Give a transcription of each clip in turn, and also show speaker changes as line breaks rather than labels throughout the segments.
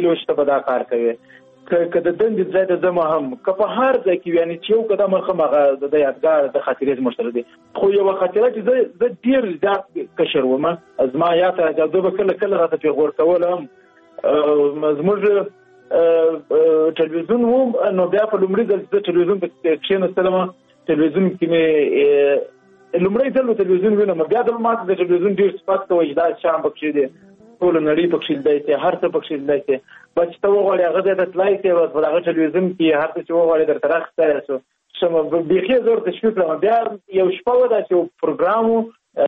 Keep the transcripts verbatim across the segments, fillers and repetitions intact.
ویلو چې ته به دا کار کوي که د دندې ځای ته ځم هم که په هر ځای کې یعنې چې یو قدم هم هغه د یادګار د خاطرې زموږ سره دی خو یوه خاطره چې زه زه ډېر زیات کشر وم زما یاد ته راځي زه به کله کله راته پیغور کول هم زموږ ټلویزیون و نو بیا په لومړي ځل چې زه ټلویزیون پکې کښېنستلم ټلویزیون کې مې لومړی ځل ټلویزیون وینم بیا د ما ته د ټلویزیون ډېر صفت کوي چې دا شیان پکې دی ټوله نړۍ پکې لیدلی شي هر څه پکې لیدلی شي بس چې ته وغواړې هغه ځای ته تللی شي بس په هغه ټلویزیون کې هر څه چې وغواړې درته راښکاری شو شمه بیخي زه ورته شوي کړم بیا یو شپه وه داسې یو پروګرام و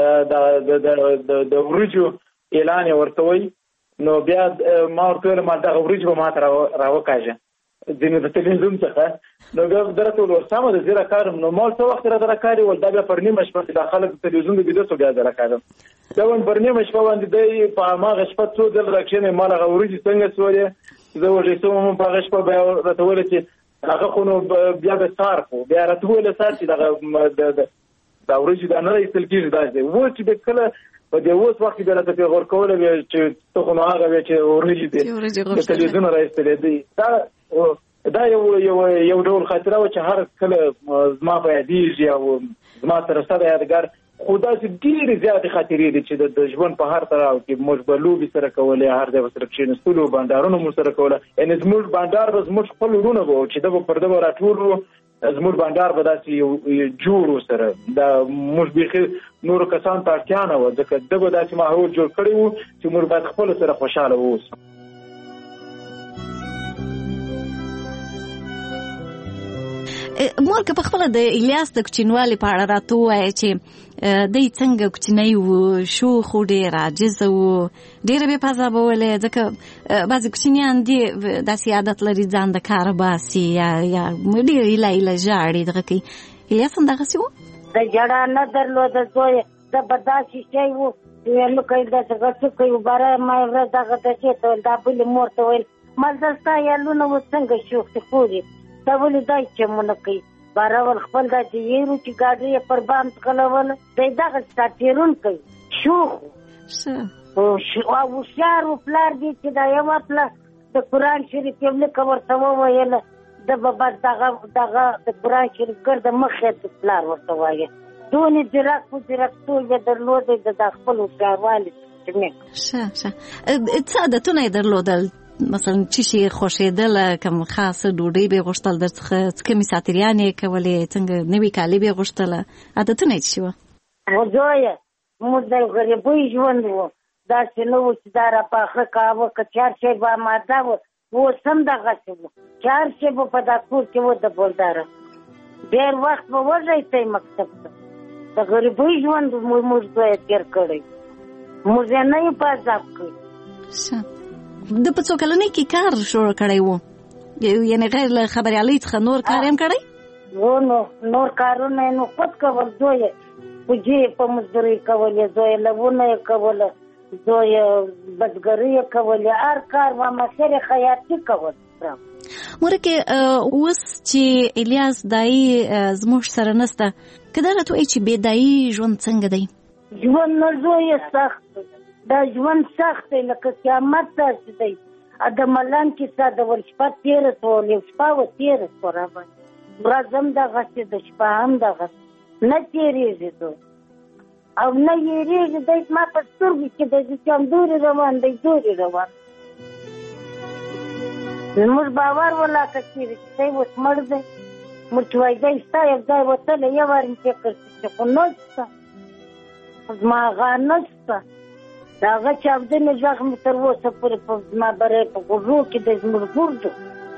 د وریجو اعلان یې ورته وایي نو بیا ما ورته ویل ما دغه وریجې به ما ته راوکاږه ځینې د ټلویزیون څخه نو بیا درته ول ورسمه ده زه راکاږم نو ما څه وخت راته راکاږي ول دا بیا پر نیمه شپه چې دا خلک د ټلویزیون د بیده شو بیا زه راکاږم بیا ون پر نیمه شپه باندې دی په هماغه شپه څو ځل راکښېنی ما هغه وریجې څنګه سولې زه وږی شوم هم په هغه شپه بیا راته ویله چې هغه خو نو بیا به سهار خو بیا راته وویله سهار چې دغه دا وریجې دا نه راایستل کېږي داسې دی و چې بیا کله په دې اوس وخت کې بیا راته پیغور کولی بیا چې ته خو نو هغه بیا چې وریجې دی د ټلویزیون راایستلی دی دا دا یو یو یو ډول خاطره وه چې هر کله زما په یادېږي او زما سره سره یادګار خو داسې ډېرې زیاتې خاطرې دي چې د ژوند په هر تړاو کې موږ به لوبې سره کولې هر ځای به سره کښېنستلو بانډارونه مو سره کوله یعنې زموږ بانډار به زموږ خپل وروڼه به وو چې ده به پر ده به راټول وو زموږ بانډار به داسې جوړ و سره دا موږ بیخي نورو کسانو ته اړتیا نه وه ځکه ده به داسې ماحول جوړ کړی وو چې موږ باید خپلو سره خوشحاله واوسو
مور که په خپله د الیاس د کوچنیوالي په اړه راته ووایه چې دی څنګه کوچنی و شوخ و ډېر عاجزه و ډېره بې پزه به ولې ځکه بعضې کوچنیان دي داسې عادت لري ځان د کاره باسي یا یا ډېر ایله ایله ژاړي دغه کوي الیاس هم دغسې و
د ژړا نه درلوده زویه ده به داسې شی و ویلو کوي داسې غټوکی و باره ما یې ورځ دغه دسې ته ویل دا بلې مور ته ویل مزه ستا یالونه اوس څنګه شوخ دې خوري دا ولې دا چمونه کوي بارول خپل دا چې ویرو چې ګاډۍ یې پر بام ځغلوله دی دغه ستا تېرونکی شوخ او هوښیار و پلار دې چې دا یوه پلار د قرآن شریف یو لیکه ورته وویله ده به بس دغه دغه د قرآن شریف ګرده مخې ته پلار ورته وایه دونې ځیرک و ځیرکتوب یې درلودی د دا خپل هوښیاروالي ښه
ښه څه عادتونه یې درلودل مثلا چی شي خوښېدله کوم خاصه ډوډۍ به یې غوښتل درڅخه څه کمې ساتریانې یې کولې څنګه نوي کالي به یې غوښتله عادتونه یې څه شي وه
زویه موږ د غریبۍ ژوند و داسې نه و چې دا راپاخه کاوه که چار شی به اماده و اوس هم دغسې و چار شی به په دا کور کې و د بولداره ډېر وخت به وږی تی مکتب ته د غریبۍ ژوند موږ زویه تېر کړی موږ یې نه یې په عذاب کړی
د په څو کلنۍ کې کار شروع کړی و یعنې غیر له خبریالۍ څخه نور کار هم کړی
و نو نور کارونه یې نو خود کول زویه پوجې په مزدورۍ کولې زویه لګونه یې کوله زویه بزګرۍ یې کولې هر کار و مسیر خیاطي کول
مورکې اوس چې الیاس دایي زموږ سره نسته که دا راته وایي چې بې دایي ژوند څنګه دی
ژوند نه زویه سخت دا ژوند سخت دی لکه قیامت داسې دی د ملنګ کیسه د ول شپه تېره شول یو شپه و تېره شوه راباندې ورځ هم دغسې د شپه هم دغسې نه تېرېږي دوی او نه یېرېږي دی زما په سترګو کې دی چې همدورې روان دی دورې روان زموږ باور ولاکه کېږي چې دی اوس مړ دی موږ چې وایي دی ستا یو ځای وتلی یو وار مې فکر شي چې خو نشته زما هغه نشته د هغه چاودنې غږ مې تر اوسه پورې په زما بری په غوږو کې دی زموږ ګردو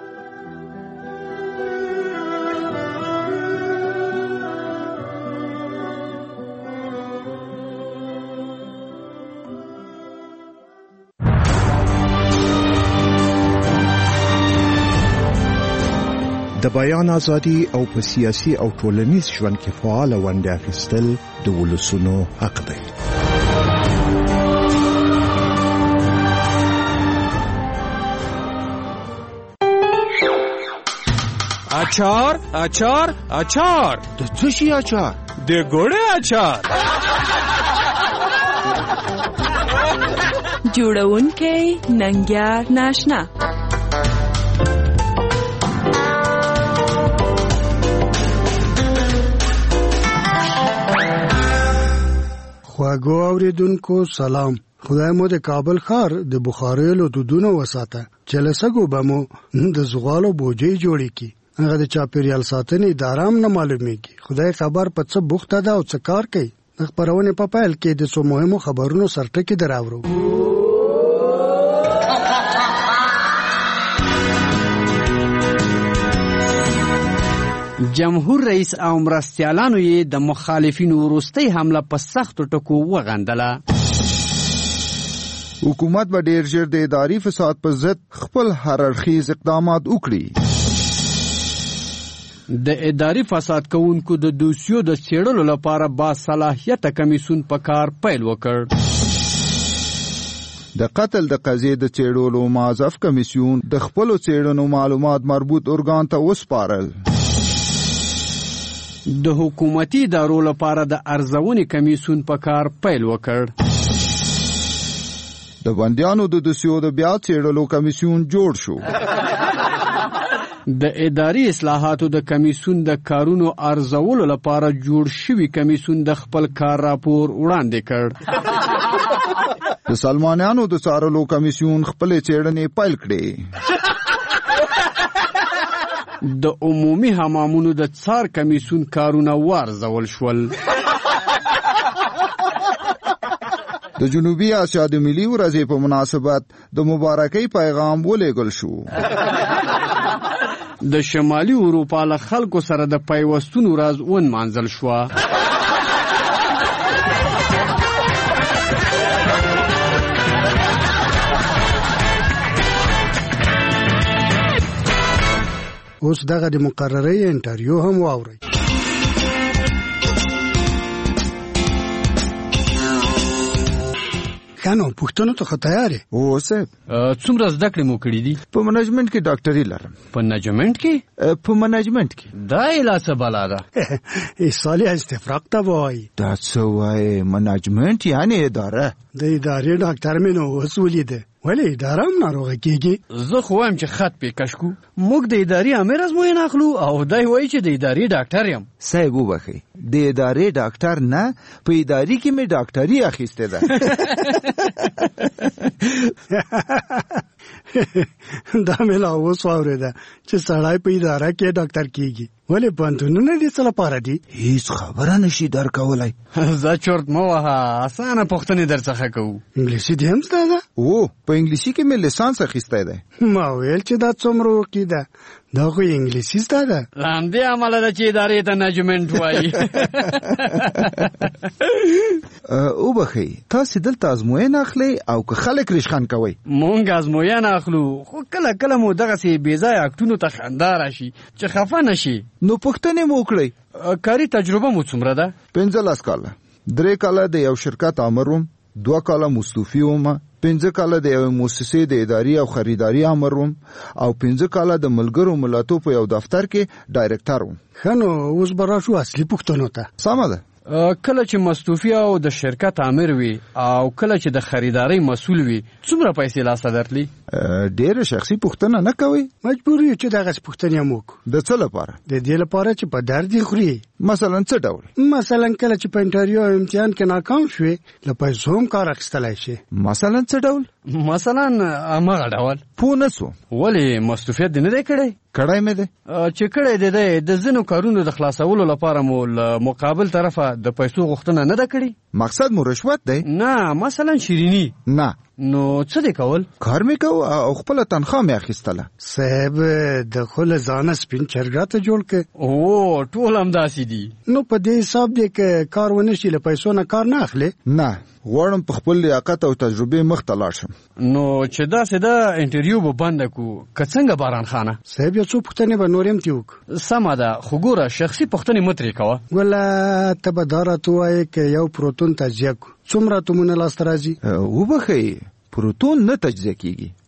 د بیان ازادي او په سیاسي او ټولنیز ژوند کې فعال ونډه اخیستل د ولسونو حق دی.
اچار اچار اچار
د څه شي اچار؟
د ګوړې اچار.
جوړونکی ننګیار ناشنا خواږو اوریدونکو سلام. خدای مو د کابل ښار د بخاریلو دودونو وساته چې له سږو به مو د زغالو بوجۍ جوړې کړي. هغه د چاپېریال ساتنې اداره هم نه معلومېږي. خدای خبر په څه بوخته ده او څه کار کوي. د خپرونې په پیل کې د څو مهمو خبرونو سرټکي دراوړو.
جمهور رئیس او مرستیالانو یې د مخالفینو وروستۍ حمله په سختو ټکو وغندله.
حکومت به ډیر ژر د اداري فساد په ضد خپل هر اړخیز اقدامات وکړي.
د اداري فساد کوونکو د دوسیو د څېړلو لپاره با صلاحیته کمیسیون په کار پیل وکړ.
د قتل د قضیې د څېړلو معزف کمیسیون د خپلو څېړنو معلومات مربوط ارګان ته وسپارل.
د حکومتي ادارو لپاره د ارزونې کمیسیون په کار پیل وکړ.
د بندیانو د دوسیو د بیا څېړلو کمیسیون جوړ شو.
د اداري اصلاحاتو د کمیسیون د کارونو ارزولو لپاره جوړ شوی کمیسیون د خپل کار راپور وړاندې کړ.
د سلمانیانو د څارلو کمیسیون خپل څېړنې پیل کړې.
د عمومي حمامونو د څار کمیسیون کارونه وارزول شول.
د جنوبي اسیا د ملي ورځې په مناسبت د مبارکۍ پیغام ولېږل شو.
د شمالي اروپا له خلکو سره د پیوستون ورځ ونمانځل شوه.
اوس دغه د مقررې انټرویو هم واورئ. کانو پښتنو ته تیارې
او صاحب
څومره زده کړې مو کړې دي؟
په منیجمنت کې ډاکټري لرم.
په منیجمنت کې؟
په منیجمنت کې.
دا ایله بلا ده.
ایصالي استفراق ته وایي.
دا څه وایي؟ منیجمنت یعنی اداره.
د ادارې ډاکټر مې نو اوس ولیده. ولې اداره هم ناروغه کېږي؟
زه خو وایم چې خط پې کش کړو. موږ د ادارې امیر ازموینه اخلو او دی وایي چې د ادارې ډاکټر یم.
صاحب وبخئ، د ادارې ډاکټر نه، په ادارې کې مې ډاکټري اخیستې ده.
دا مې لا اوس واورېده چې سړی په اداره کې ډاکټر کېږي. ولې پوهنتونونه دې څه لپاره دي؟
هیڅ خبره نشي درکولی.
زه چورت مه وهه، اسانه پوښتنې در څخه کوو.
انګلیسي دې هم زده ده؟
او په انګلیسي کې مې لیسانس اخیستی دی.
ما ویل چې دا څومره وقي ده. دا خو انګلیسي زده ده.
له همدې امله ده چې ادارې ته منیجمنټ وایي.
وبخئ، تاسې دلته ازموینه اخلئ او که خلک ریشخند کوئ؟
مونږ ازموینه اخلو، خو کله کله مو دغسې بېځایه اکټونو ته خندا راشي چې خفه نه شي.
نو پوښتنې مو وکړئ.
کاري تجربه مو څومره ده؟
پنځلس کاله. درې کاله د یو شرکت آمر وم، دوه کاله مستوفي وم، پنځه کاله د یو مؤسسې د اداري او خریداري آمر وم او پنځه کاله د ملګرو ملتونو په یو دفتر کې ډایرکټر وم.
ښه نو اوس به راشو اصلي پوښتنو ته.
سمه ده.
کله چې مستوفي او د شرکت امیر وي او کله چې د خریدارۍ مسؤل وي څومره پیسې لاسته درتلي؟
ډېره شخصي پوښتنه نه کوئ؟
مجبور یو چې دغسې پوښتنې هم وکړو.
د څه لپاره؟
د دې لپاره چې په درد یې خوري.
مثلا څه ډول؟
مثلا کله چې په انټرویو او امتحان کې ناکام شوې له پیسو هم کار اخیستلی شي.
مثلا څه ډول؟
مثلا همغه ډول.
پوه نه سوم.
ولې مستوفیت دې نه دی کړی؟
کړی مې دی.
چې کړی دی دی د ځینو کارونو د خلاصولو لپاره مو له مقابل طرفه د پیسو غوښتنه نه ده کړې؟
مقصد مو رشوت دی؟
نه، مثلا شیریني.
نه.
نو څه دی کول؟
کار مې کو او خپله تنخواه مې اخیستله.
صاحب د خو له ځانه سپین چرګ راته جوړ کړ.
او ټول همداسې دي.
نو په دې حساب دی که کار ونه شي له پیسو نه کار نه اخلې؟
نه، غواړم په خپل لیاقت او تجربې مخ ته لاړ شم.
نو چې داسې ده انټرویو به بنده کړو که څنګه باران خانه؟
صاحب یو څو پوښتنې به نورې هم ترې وکړو.
سمه ده، خو ګوره شخصي پوښتنې مه ترې کوه.
ګوله ته به دا راته ووایې که یو پروتون تجزیه کړو څومره اتومونه لاسته راځي؟
وبخئ، پروتون نه تجزیه کیږي.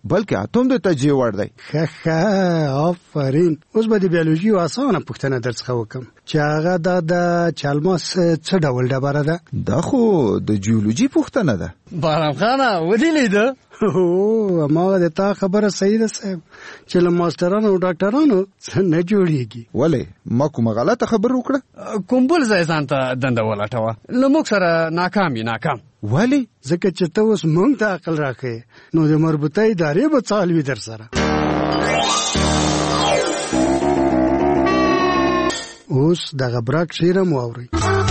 بلکې اتم د تجزیه وړ دی.
ښه ښه آفرین. اوس به د بیولوژي یو اسانه پوښتنه درڅخه وکړم چې هغه دا د چالماس څه ډول ډبره ده؟
دا خو د جیولوژي پوښتنه ده.
بارم خانه ودې لیده؟
او ما د تا خبره صحیح ده صاحب چې له ماسترانو او ډاکټرانو څه نه جوړیږي.
ولې ما کومه غلطه خبر وکړه؟
کوم بل ځای ځان ته دنده ولټوه، له موږ سره ناکام یې ناکام.
ولې؟ ځکه چې ته اوس موږ ته عقل راښیې نو د مربوطه ادارې به څه حال وي در سره. اوس دغه برک شعر هم واورئ.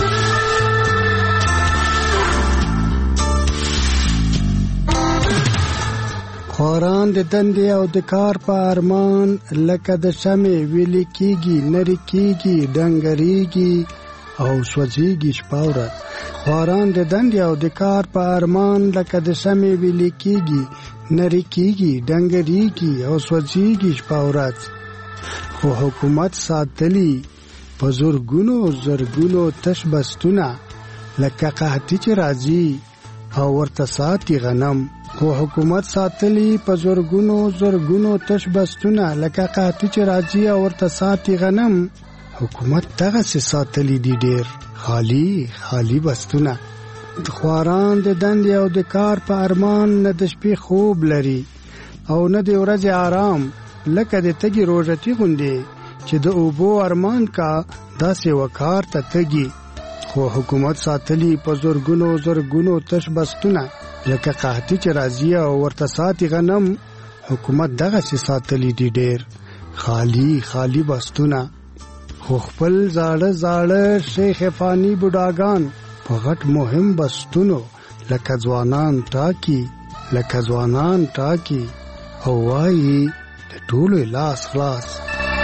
خواران د دندې او د کار په ارمان لکه د شمع ویلې کېږي نري کېږي ډنګرېږي او سوځېږي شپه ورځ. خواران د دندې او د کار په ارمان لکه د شمع ویلې کېږي نري کېږي ډنګرېږي او سوځېږي شپه ورځ. خو حکومت ساتلي په زرګونو زرګونو تش بستونه لکه قحطي چې راځي او ورته ساتي غنم. خو حکومت ساتلی په زرګونو زرګونو تش بستونه لکه قحطي چې راځي او ورته ساتي غنم. حکومت دغسې ساتلی دي ډېر خالی خالی بستونه. خواران د دندې او د کار په ارمان نه د شپې خوب لري او نه د ورځې آرام لکه د تږي روژتي غوندې چې د اوبو ارمان کا داسې وکار ته تږي. خو حکومت ساتلی په زرګونو زرګونو تش بستونه لکه قحطي چې راځي او ورته ساتي غنم. حکومت دغسې ساتلی دي ډېر خالی خالی بستونه. خو خپل زاړه زاړه شیخ فانی بوډاګان په غټ مهم بستونو لکه ځوانان ټاکي لکه ځوانان ټاکي او وایي د ټولو لاس خلاص.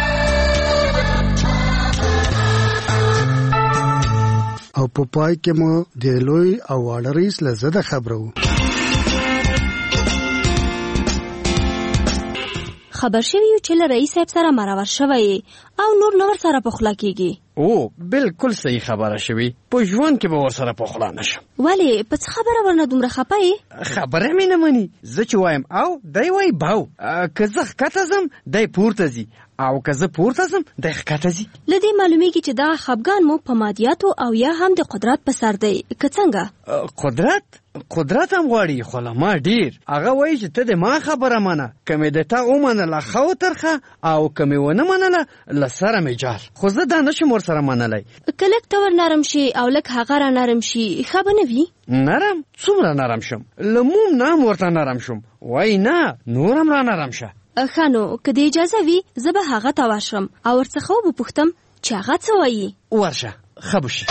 او په پای کې مو د لوی او واړه رئیس له زده خبرو.
خبر شوی یو چې له رئیس صاحب سره مرور شوی او نور نور سره پخلا کیږي.
او بالکل صحیح خبره شوی. په ژوند کې به ور سره پخلا نشم.
ولی په څه خبره ورنه دومره خپای؟
خبره مې نه مني. زه چې وایم او دی وای باو. که زه ښکته ځم دی پورته ځي او که زه پورته ځم دی ښکته ځي.
له دې معلومیږي چې دا خپګان مو په مادیاتو او یا هم د قدرت په سر دی. که څنګه؟
قدرت قدرت هم غواړي خو له ما ډېر. هغه وایي چې ته د ما خبره منه، که مې د تا ومنله ښه وترخه او که مې ونه منله له سره مې جار. خو زه دا نشم ورسره منلی.
که لږ ته ور نرم شي او لږ هغه را نرم شي ښه به نه وي؟
نرم؟ څومره نرم شم؟ له موم نه هم ورته نرم شم. وایي نه نور هم را نرم شه.
ښه نو که د اجازه وي زه به هغه ته ورشم او ورڅخه وپوښتم چې هغه څه وایي.
ورشه ښه به شي.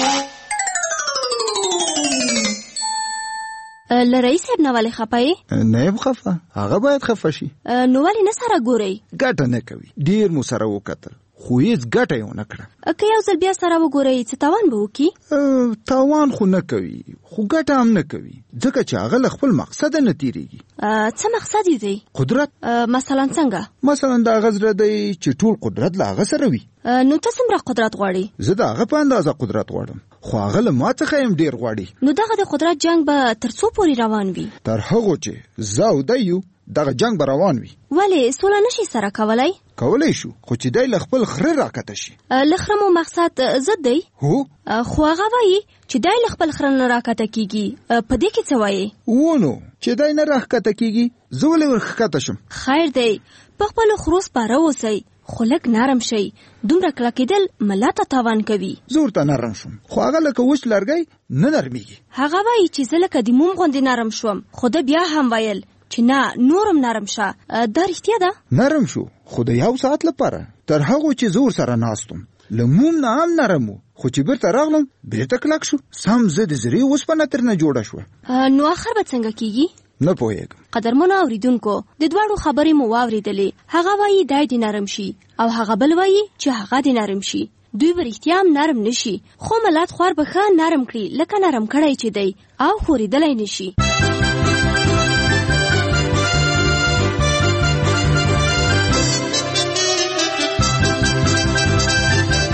له رئیس صاحب نه ولې خفه یې؟
نه یم خفه، هغه باید خفه شي.
نو ولې نه سره ګورئ؟
ګټه نه کوي. ډېر مو سره وکتل خو هیڅ ګټه یې ونه کړه.
که یو ځل بیا سره وګورئ څه تاوان به وکړي؟
تاوان خو نه کوي خو ګټه هم نه کوي ځکه چې هغه له خپل مقصده نه تیریږي.
څه مقصد یې دی؟
قدرت.
مثلا څنګه؟
مثلا د هغه زړه دی چې ټول قدرت له هغه سره وي.
نو ته څومره قدرت غواړې؟
زه د هغه په اندازه قدرت غواړم خو هغه له ما څخه هم ډېر غواړي.
نو دغه د قدرت جنگ به تر څو پورې روان وي؟
تر هغو چې زه او دی یو دغه جنگ به روان وي.
ولې سوله نشي سره کولی؟
کولی شو خو چې دی له خپل خره راکته شي.
له خره مو مقصد ضد دی؟
هو.
خو هغه وایي چې دی له خپل خره نه راکته کیږي. په دې کې څه وایي؟
ونو چې دی نه راکته کیږي زه ولې ورښکته شم؟
خیر دی په خپلو خرو سپاره اوسئ خو لږ نرم شئ. دومره کلکېدل ملا ته تاوان کوي.
زه ورته نرم شوم خو هغه لکه وچ لرګی نه نرمیږي.
هغه وایي چې زه لکه د موم غوندې نرم شوم خو ده بیا هم ویل چې نه نورم نرم شه. دا رښتیا ده؟
نرم شو خو د یو ساعت لپاره تر هغو چې زه ورسره ناستم. له موم نه هم نرم و خو چې بیرته راغلم بیرته کلک شو. سم زه د زرې اوسپنه ترنه جوړه شوه.
نو آخر به څنګه کیږي؟
نه پوهیږم.
قدرمنو اوریدونکو د دواړو خبرې مو واورېدلې. هغه وایي دی دې نرم شي او هغه بل وایي چې هغه دې نرم شي. دوی به رښتیا هم نرم نشي خو ملت خوار به ښه نرم کړي لکه نرم کړی چې دی او ښورېدلی نشي.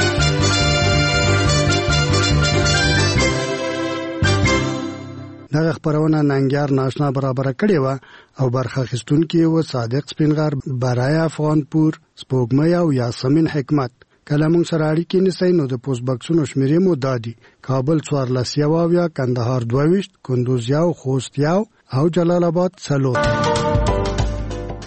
دغه خبرونه ننګیار ناشنا برابر کړي و او برخه اخیستونکي و صادق سپینغر، برای افغانپور، سپوږمۍ او یاسمین حکمت. کله موږ سره اړیکې نیسئ نو د پوسټ باکسونو شمیرې مو دادي: کابل څوارلس یو اویا، کندهار دوه ویشت، کندوز یو، خوست یو او جلال آباد څلور.